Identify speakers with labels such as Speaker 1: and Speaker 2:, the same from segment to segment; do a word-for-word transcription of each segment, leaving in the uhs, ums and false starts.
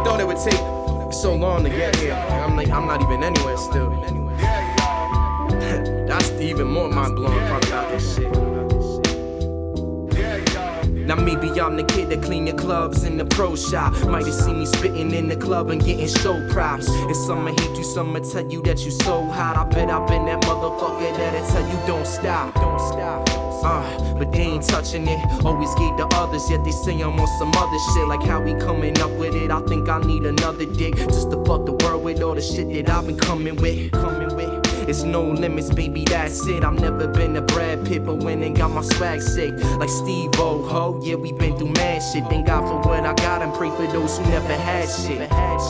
Speaker 1: thought it would take so long to get here. I'm like, I'm not even anywhere still. That's even more mind-blowing part about this shit. Now maybe I'm the kid that clean the clubs in the pro shop. Might have seen me spitting in the club and getting show props. And some hate you, some tell you that you so hot. I bet I've been that motherfucker that'll tell you don't stop. Don't stop. Uh, but they ain't touching it. Always gave to others, yet they say I'm on some other shit. Like how we coming up with it. I think I need another dick just to fuck the world with all the shit that I've been coming with. Coming with. It's no limits, baby, that's it. I've never been a Brad Pitt, but went and got my swag sick. Like Steve-O, ho, yeah, we been through mad shit. Thank God for what I got and pray for those who never had shit.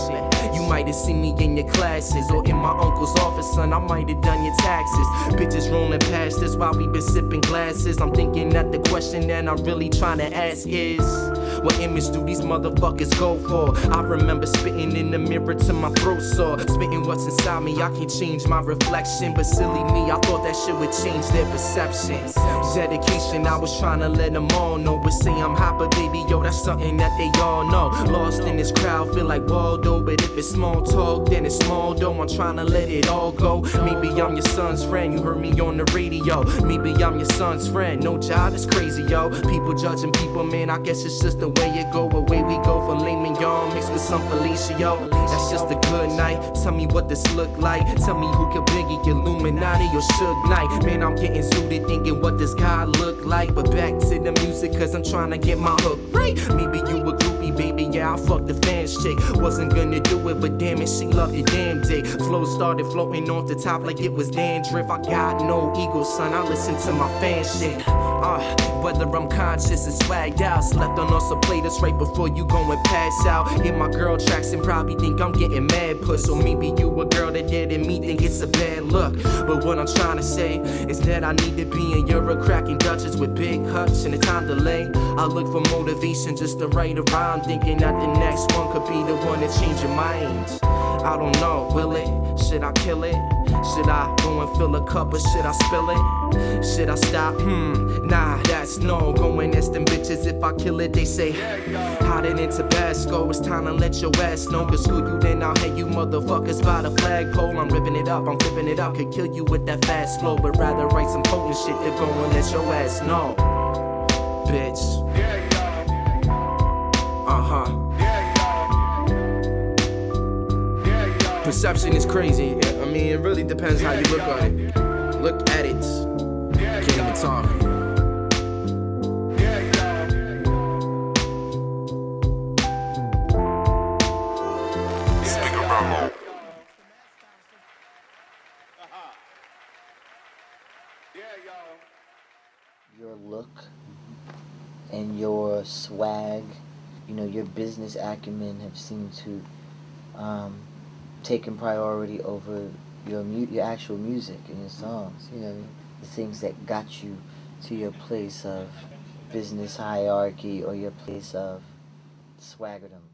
Speaker 1: You might have seen me in your classes or in my uncle's office, son, I might have done your taxes. Bitches rolling past us while we been sipping glasses. I'm thinking that the question that I'm really trying to ask is, what image do these motherfuckers go for? I remember spitting in the mirror till my throat sore. Spitting what's inside me, I can't change my reflection. But silly me, I thought that shit would change their perception. Dedication, I was trying to let them all know. But say I'm hot, but baby, yo, that's something that they all know. Lost in this crowd, feel like Waldo. But if it's small talk, then it's small though. I'm trying to let it all go. Maybe I'm your son's friend, you heard me on the radio. Maybe I'm your son's friend, no job, that's crazy, yo. People judging people, man, I guess it's just the way it go. Away we go for lame and young, mixed with some Felicio. That's just a good night. Tell me what this look like. Tell me who can Biggie, Illuminati or Suge Knight. Man, I'm getting zooted thinking what this guy look like. But back to the music, cause I'm trying to get my hook right. Maybe you a groupie, baby, yeah, I fucked the fans chick. Wasn't gonna do it, but damn it, she loved it damn dick. Flow started floating off the top like it was dandruff. I got no ego, son, I listen to my fan shit. Uh, whether I'm conscious and swagged out, slept on us, so play this right before you go and pass out. Hit my girl tracks and probably think I'm getting mad puss. Or maybe you a girl that didn't me think it's a bad look. But what I'm trying to say is that I need to be in Europe, cracking Dutchess with big huts and a time delay. I look for motivation just to write a rhyme, thinking that the next one could be the one to change your mind. I don't know, will it? Should I kill it? Should I go and fill a cup or should I spill it? Should I stop? Hmm, nah, that's no. Go and ask them bitches if I kill it, they say hot it in Tabasco, it's time to let your ass know. Cause screw you then I'll hate you motherfuckers by the flagpole. I'm ripping it up, I'm flipping it up, could kill you with that fast flow. But rather write some potent shit to go and let your ass know. Bitch. Uh-huh. Perception is crazy. I mean, it really depends how you look on it. Look at it. Can't even talk.
Speaker 2: Your look and your swag, you know, your business acumen have seemed to um, taken priority over your mu- your actual music and your songs. You know, the things that got you to your place of business hierarchy or your place of swaggerdom.